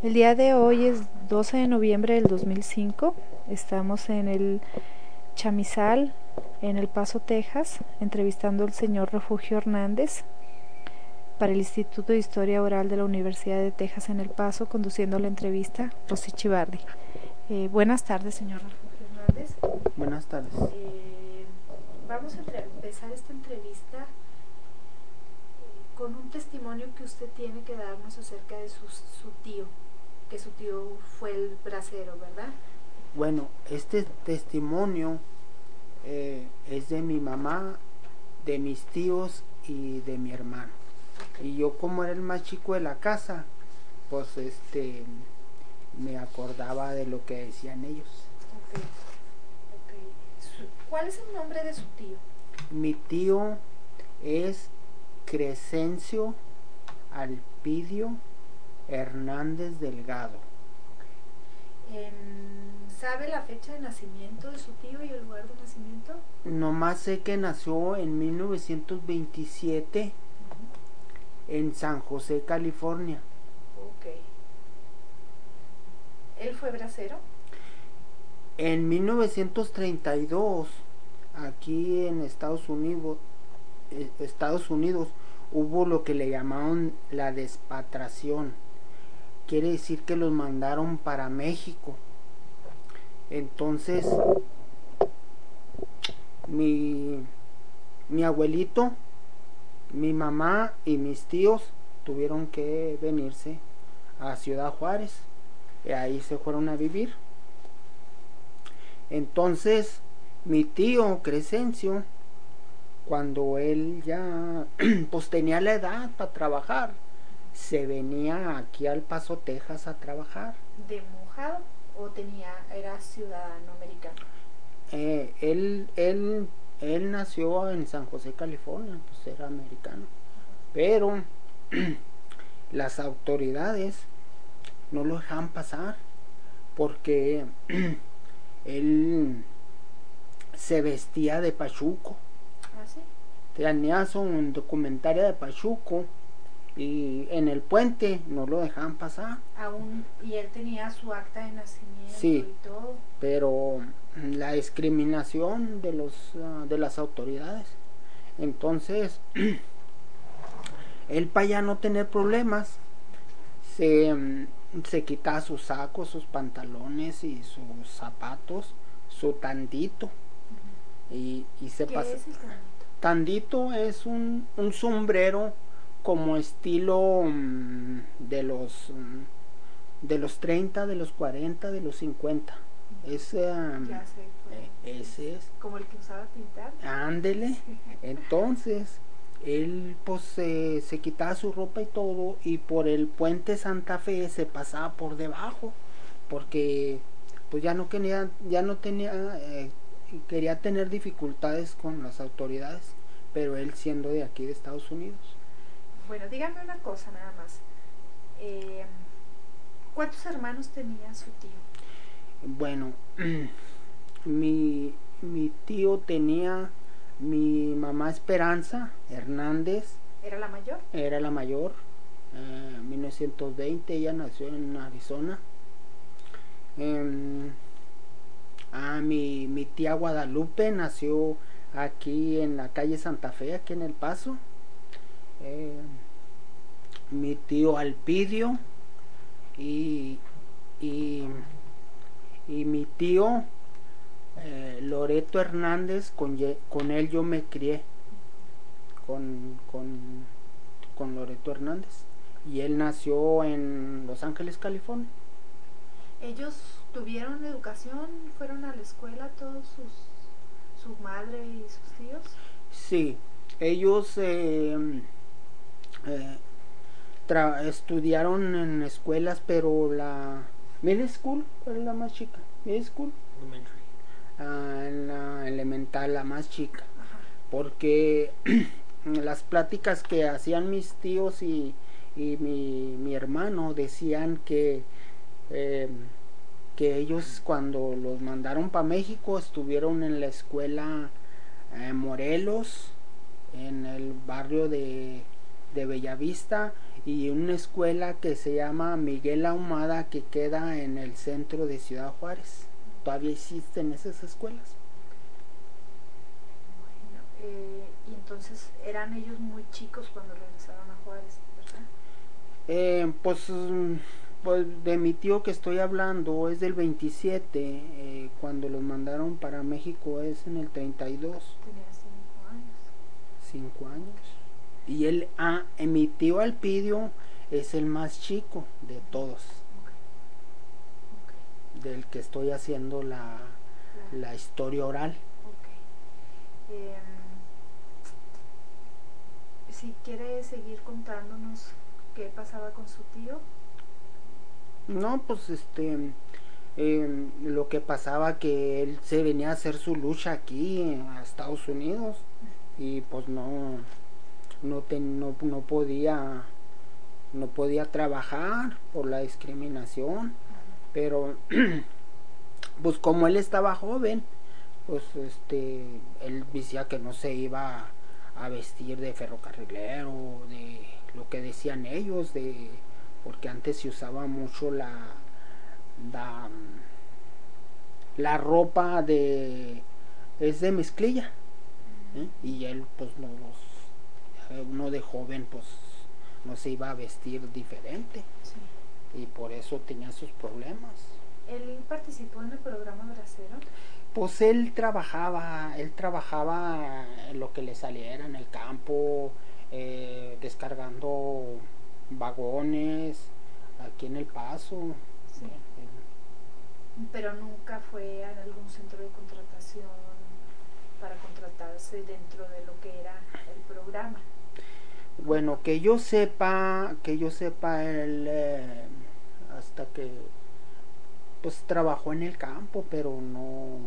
El día de hoy es 12 de noviembre del 2005. Estamos en el Chamizal, en El Paso, Texas, entrevistando al señor Refugio Hernández para el Instituto de Historia Oral de la Universidad de Texas en El Paso, conduciendo la entrevista Rosy Chivardi. Buenas tardes, señor Refugio Hernández. Buenas tardes. Vamos a empezar esta entrevista con un testimonio que usted tiene que darnos acerca de su tío, que su tío fue el bracero, ¿verdad? Bueno, este testimonio es de mi mamá, de mis tíos y de mi hermano. Okay. Y yo, como era el más chico de la casa, pues me acordaba de lo que decían ellos. Okay. ¿Cuál es el nombre de su tío? Mi tío es Crescencio Alpidio Hernández Delgado. ¿Sabe la fecha de nacimiento de su tío y el lugar de nacimiento? Nomás sé que nació en 1927 en San José, California. Ok. ¿Él fue bracero? En 1932, aquí en Estados Unidos, hubo lo que le llamaron la despatriación. Quiere decir que los mandaron para México. Entonces, mi abuelito, mi mamá y mis tíos tuvieron que venirse a Ciudad Juárez. Y ahí se fueron a vivir. Entonces, mi tío Crescencio, cuando él ya pues tenía la edad para trabajar, se venía aquí al Paso, Texas a trabajar. ¿De mojado o era ciudadano americano? Él nació en San José, California, pues era americano. Pero las autoridades no lo dejaban pasar porque él se vestía de pachuco. ¿Ah, sí? Tenía un documentario de pachuco y en el puente no lo dejaban pasar. Y él tenía su acta de nacimiento, sí, y todo. Pero la discriminación de las autoridades. Entonces, él, para ya no tener problemas, se quitaba sus sacos, sus pantalones y sus zapatos, su tandito. Y se ¿Qué es el tandito? Tandito es un sombrero como estilo de los 30, de los 40, de los 50. Ese es como el que usaba Tintán. Ándele. Sí. Entonces él pues se quitaba su ropa y todo, y por el puente Santa Fe se pasaba por debajo porque pues ya no tenía quería tener dificultades con las autoridades, pero él siendo de aquí de Estados Unidos. Bueno, dígame una cosa nada más. ¿Cuántos hermanos tenía su tío? Bueno, mi tío tenía mi mamá Esperanza Hernández. ¿Era la mayor? Era la mayor. 1920, ella nació en Arizona. Mi tía Guadalupe nació aquí en la calle Santa Fe, aquí en El Paso. Mi tío Alpidio y mi tío Loreto Hernández, con él yo me crié, con Loreto Hernández, y él nació en Los Ángeles, California. ¿Ellos tuvieron educación? ¿Fueron a la escuela todos su madre y sus tíos? Sí, ellos estudiaron en escuelas, pero la middle school, ¿cuál es la más chica? Middle school, en la elemental, la más chica. Ajá. Porque las pláticas que hacían mis tíos y mi hermano decían que ellos, cuando los mandaron para México, estuvieron en la escuela Morelos, en el barrio de de Bellavista, y una escuela que se llama Miguel Ahumada, que queda en el centro de Ciudad Juárez. Todavía existen esas escuelas. Bueno, y entonces eran ellos muy chicos cuando regresaron a Juárez, ¿verdad? Pues de mi tío que estoy hablando es del 27, cuando los mandaron para México es en el 32. Tenía 5 años. 5 años. Y mi tío Alpidio es el más chico de todos. Okay. Del que estoy haciendo la historia oral. Okay. Si quiere seguir contándonos qué pasaba con su tío. No, pues lo que pasaba que él se venía a hacer su lucha aquí a Estados Unidos, y pues no podía trabajar por la discriminación. Pero pues como él estaba joven, pues él decía que no se iba a vestir de ferrocarrilero, de lo que decían ellos, porque antes se usaba mucho la ropa es de mezclilla, y él pues uno de joven pues no se iba a vestir diferente. Sí. Y por eso tenía sus problemas. ¿Él participó en el programa Bracero? Pues él trabajaba en lo que le saliera en el campo, descargando vagones aquí en El Paso. Sí. Pero nunca fue a algún centro de contratación para contratarse dentro de lo que era el programa. Bueno, que yo sepa él hasta que pues trabajó en el campo, pero no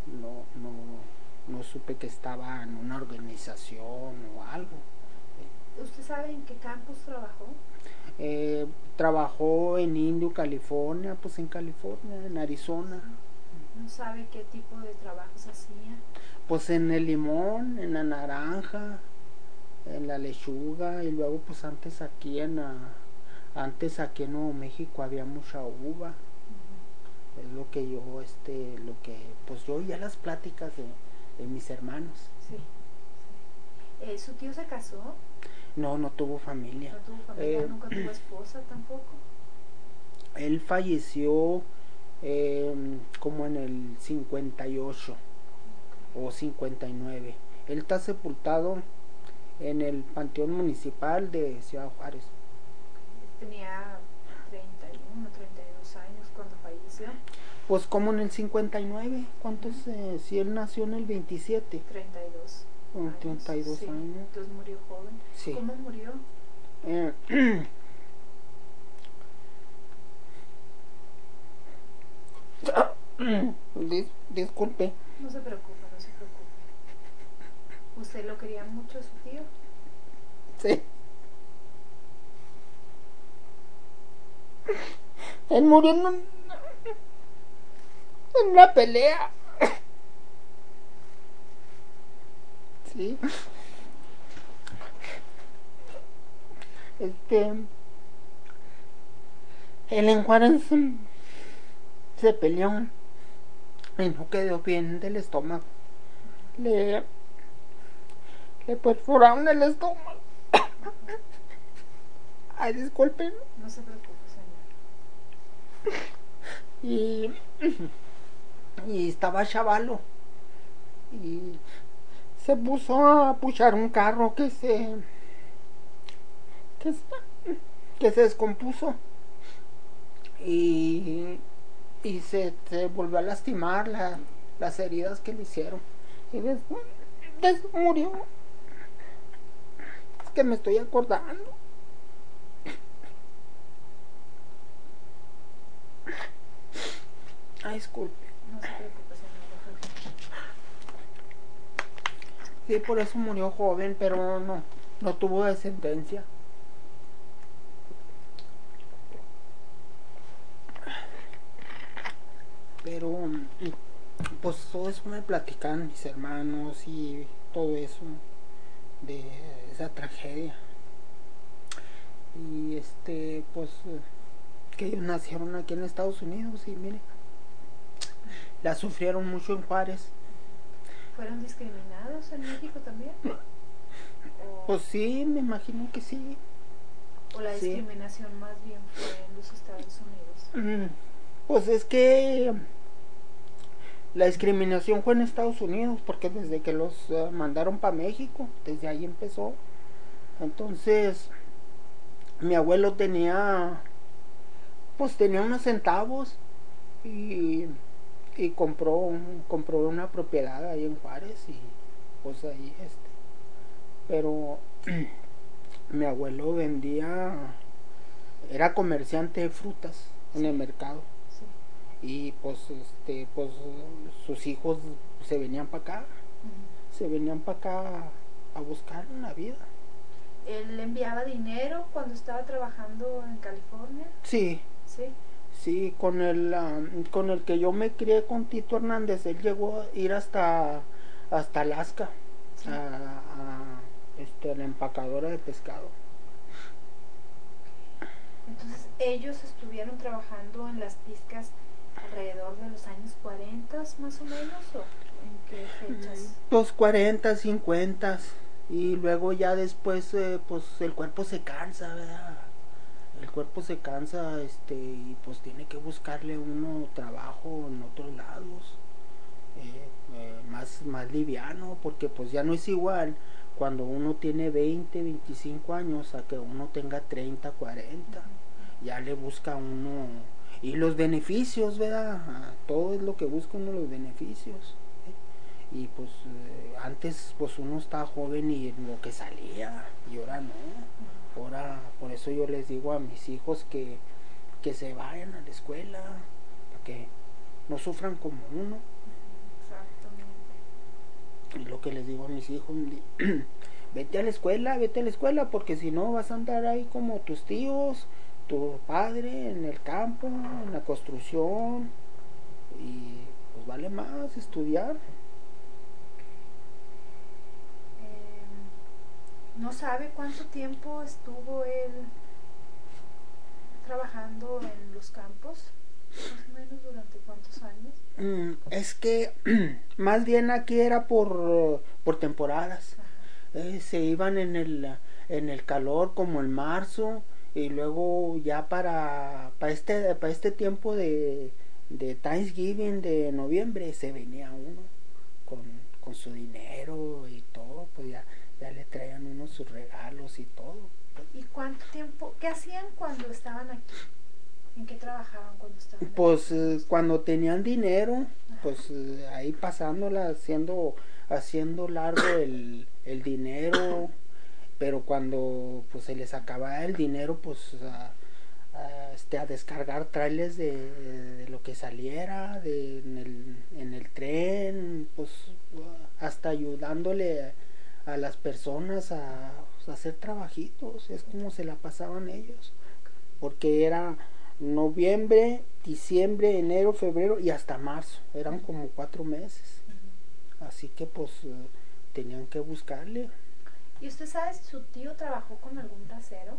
supe que estaba en una organización o algo. ¿Usted sabe en qué campus trabajó? Trabajó en Indio, California, pues en California, en Arizona. ¿No sabe qué tipo de trabajos hacía? Pues en el limón, en la naranja, en la lechuga, y luego pues antes aquí en Nuevo México había mucha uva. Es lo que yo pues yo oía las pláticas de mis hermanos. Sí. ¿Su tío se casó? No tuvo familia. No tuvo familia, nunca tuvo esposa tampoco. Él falleció como en el 58 o 59. Él está sepultado en el Panteón Municipal de Ciudad Juárez. Tenía 31, 32 años cuando falleció. Pues como en el 59. ¿Cuántos? Si él nació en el 27. 32. 32 sí. años. Entonces murió joven. Sí. ¿Cómo murió? Disculpe. No se preocupe. ¿Usted lo quería mucho a su tío? Sí. Él murió en una pelea. Sí. Él en Juárez se peleó y no quedó bien del estómago. Le perforaron el estómago. Ay, disculpen. No se preocupe, señor. Y estaba chavalo. Y se puso a puchar un carro que se descompuso. Y se volvió a lastimar las heridas que le hicieron. Y después murió. Es que me estoy acordando. Ay, disculpe. No se preocupe, señor. Sí, por eso murió joven, pero no tuvo descendencia. Pero pues todo eso me platican mis hermanos y todo eso de esa tragedia. pues que ellos nacieron aquí en Estados Unidos y mire, la sufrieron mucho en Juárez. ¿Fueron discriminados en México también? Pues sí, me imagino que sí. ¿O la Sí. discriminación más bien fue en los Estados Unidos? Pues es que la discriminación fue en Estados Unidos, porque desde que los mandaron para México, desde ahí empezó. Entonces, mi abuelo pues tenía unos centavos y, y compró una propiedad ahí en Juárez y pues ahí pero mi abuelo era comerciante de frutas en el mercado. Sí. Y pues sus hijos se venían para acá, se venían para acá a buscar una vida. ¿Él enviaba dinero cuando estaba trabajando en California? Sí, Sí. sí, con el que yo me crié con Tito Hernández, él llegó a ir hasta Alaska, Sí. a la empacadora de pescado. Entonces ellos estuvieron trabajando en las pizcas alrededor de los años 40 más o menos, ¿o en qué fechas? Los 40, 50 y luego ya después pues el cuerpo se cansa, ¿verdad? El cuerpo se cansa y pues tiene que buscarle uno trabajo en otros lados, más liviano, porque pues ya no es igual cuando uno tiene 20, 25 años a que uno tenga 30, 40. Ya le busca uno y los beneficios, ¿verdad? Todo es lo que busca uno, los beneficios. Y pues antes pues uno estaba joven y lo que salía, y ahora no. Ahora, por eso yo les digo a mis hijos que se vayan a la escuela, para que no sufran como uno. Exactamente. Y lo que les digo a mis hijos, vete a la escuela, porque si no vas a andar ahí como tus tíos, tu padre, en el campo, en la construcción, y pues vale más estudiar. ¿No sabe cuánto tiempo estuvo él trabajando en los campos? Más o menos durante cuántos años. Es que más bien aquí era por temporadas. Se iban en el calor como en marzo, y luego ya para este tiempo de Thanksgiving, de noviembre, se venía uno con su dinero y todo, pues ya le traían uno sus regalos y todo. ¿Y cuánto tiempo? ¿Qué hacían cuando estaban aquí? ¿En qué trabajaban cuando estaban aquí? Pues cuando tenían dinero, pues ahí pasándola, haciendo largo el dinero, pero cuando pues se les acababa el dinero, pues a descargar trailers de lo que saliera en el tren, pues hasta ayudándole a las personas a hacer trabajitos. Es como se la pasaban ellos, porque era noviembre, diciembre, enero, febrero y hasta marzo, eran como 4 meses. Así que pues tenían que buscarle. ¿Y usted sabe si su tío trabajó con algún bracero?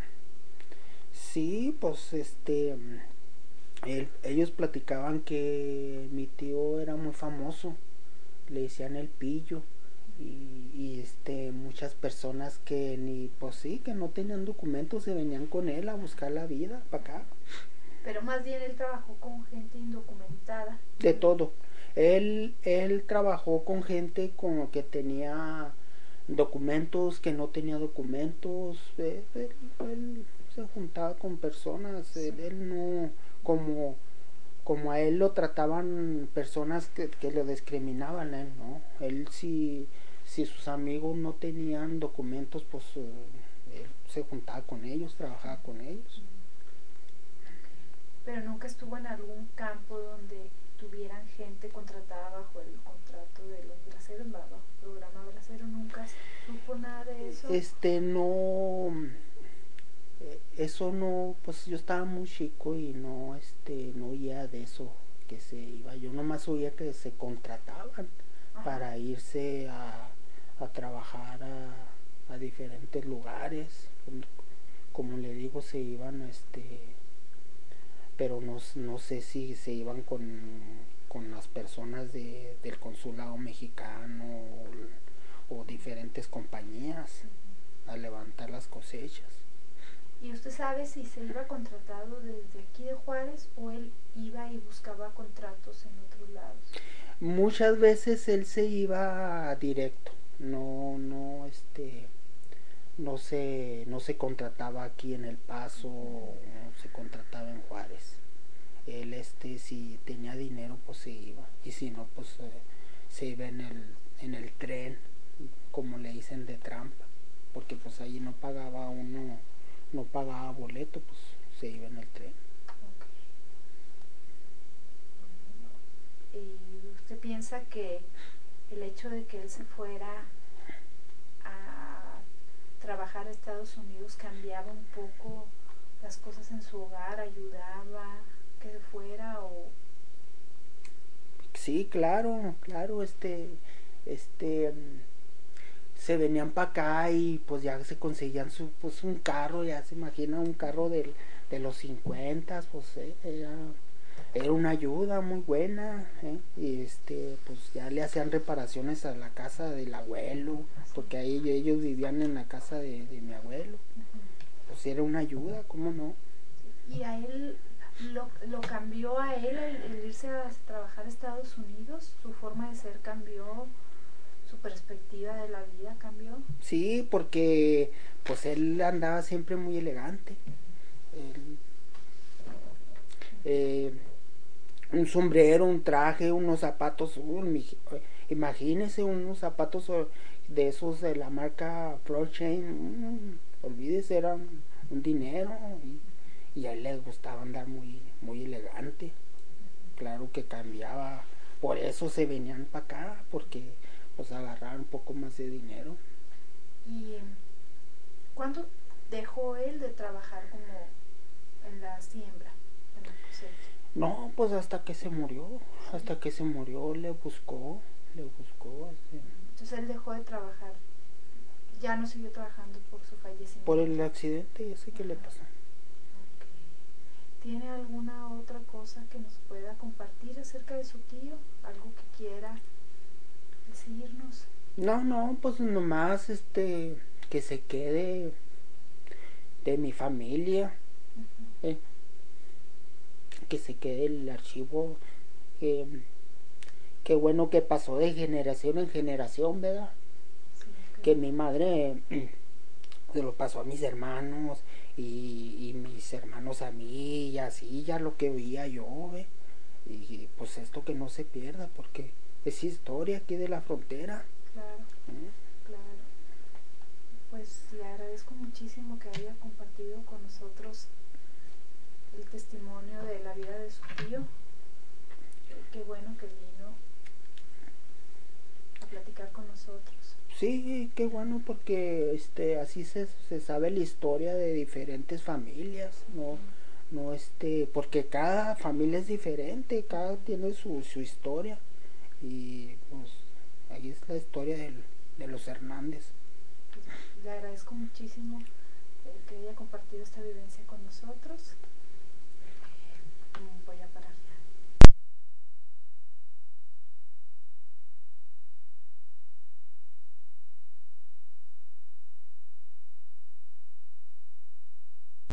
Sí, pues ellos platicaban que mi tío era muy famoso, le decían el pillo, y muchas personas que ni, pues sí, que no tenían documentos se venían con él a buscar la vida para acá. Pero más bien él trabajó con gente indocumentada. De todo. Él trabajó con gente con que tenía documentos, que no tenía documentos. Él se juntaba con personas. Sí. Él no, como a él lo trataban personas que lo discriminaban, él no. Él si sus amigos no tenían documentos, pues él se juntaba con ellos, trabajaba con ellos. Pero nunca estuvo en algún campo donde tuvieran gente contratada bajo el contrato de los braceros, bajo el programa bracero. ¿Nunca supo nada de eso? No, eso no, pues yo estaba muy chico y no oía de eso que se iba. Yo nomás oía que se contrataban para irse a trabajar a diferentes lugares como le digo, se iban, pero no sé si se iban con las personas del consulado mexicano o diferentes compañías a levantar las cosechas. ¿Y usted sabe si se iba contratado desde aquí de Juárez o él iba y buscaba contratos en otros lados? Muchas veces él se iba directo, no se contrataba aquí en El Paso, no se contrataba en Juárez. Él si tenía dinero pues se iba, y si no pues se iba en el tren, como le dicen, de trampa, porque pues ahí no pagaba uno, no pagaba boleto, pues se iba en el tren. Okay. ¿Y usted piensa que el hecho de que él se fuera a trabajar a Estados Unidos cambiaba un poco las cosas en su hogar, ayudaba que se fuera o...? Sí, claro, se venían para acá y pues ya se conseguían pues un carro, ya se imagina un carro de los 50, pues era una ayuda muy buena, y pues ya le hacían reparaciones a la casa del abuelo, porque ahí ellos vivían en la casa de mi abuelo. Pues era una ayuda, ¿cómo no? ¿Y a él lo cambió a él el irse a trabajar a Estados Unidos? ¿Su forma de ser cambió? ¿Su perspectiva de la vida cambió? Sí, porque pues él andaba siempre muy elegante. Él, eh, un sombrero, un traje, unos zapatos, imagínese unos zapatos de esos de la marca Pro Chain, olvídese, era un dinero, y a él le gustaba andar muy elegante. Claro que cambiaba, por eso se venían para acá, porque pues agarraban un poco más de dinero. ¿Y cuándo dejó él de trabajar como en la siembra, en la cosecha? No, pues hasta que se murió, le buscó. Entonces él dejó de trabajar, ya no siguió trabajando por su fallecimiento. Por el accidente ese que le pasó. Okay. ¿Tiene alguna otra cosa que nos pueda compartir acerca de su tío? ¿Algo que quiera decirnos? No, pues nomás que se quede de mi familia, eh, que se quede el archivo, eh, qué bueno que pasó de generación en generación, ¿verdad? Sí, okay. Que mi madre se lo pasó a mis hermanos y mis hermanos a mí, y así ya lo que oía yo, ¿ve? Y pues esto que no se pierda, porque es historia aquí de la frontera. Claro, claro. Pues le agradezco muchísimo que haya compartido con nosotros el testimonio de la vida de su tío. Qué bueno que vino a platicar con nosotros. Sí, qué bueno, porque así se sabe la historia de diferentes familias, no porque cada familia es diferente, cada tiene su historia, y pues ahí es la historia de los Hernández. Pues, le agradezco muchísimo que haya compartido esta vivencia con nosotros.